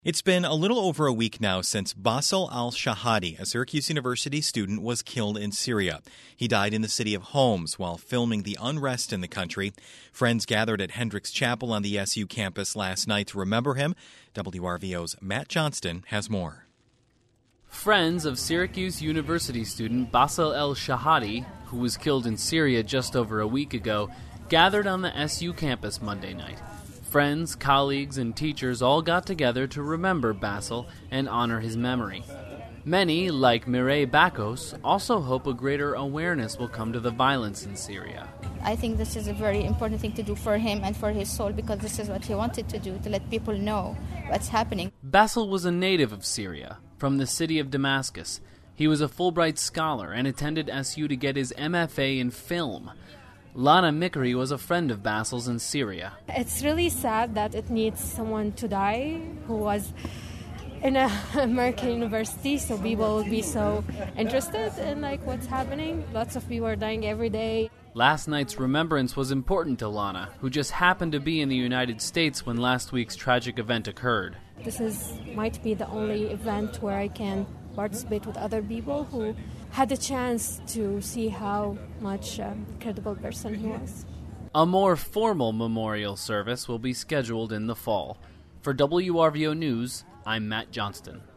It's been a little over a week now since Bassel al-Shahadi, a Syracuse University student, was killed in Syria. He died in the city of Homs while filming the unrest in the country. Friends gathered at Hendricks Chapel on the SU campus last night to remember him. WRVO's Matt Johnston has more. Friends of Syracuse University student Bassel al-Shahadi, who was killed in Syria just over a week ago, gathered on the SU campus Monday night. Friends, colleagues, and teachers all got together to remember Bassel and honor his memory. Many, like Mireille Bacos, also hope a greater awareness will come to the violence in Syria. I think this is a very important thing to do for him and for his soul, because this is what he wanted to do, to let people know what's happening. Bassel was a native of Syria, from the city of Damascus. He was a Fulbright scholar and attended SU to get his MFA in film. Lana Mikri was a friend of Bassel's in Syria. It's really sad that it needs someone to die who was in an American university, so people will be so interested in what's happening. Lots of people are dying every day. Last night's remembrance was important to Lana, who just happened to be in the United States when last week's tragic event occurred. This might be the only event where I can participate with other people who had the chance to see how much incredible person he was. A more formal memorial service will be scheduled in the fall. For WRVO News, I'm Matt Johnston.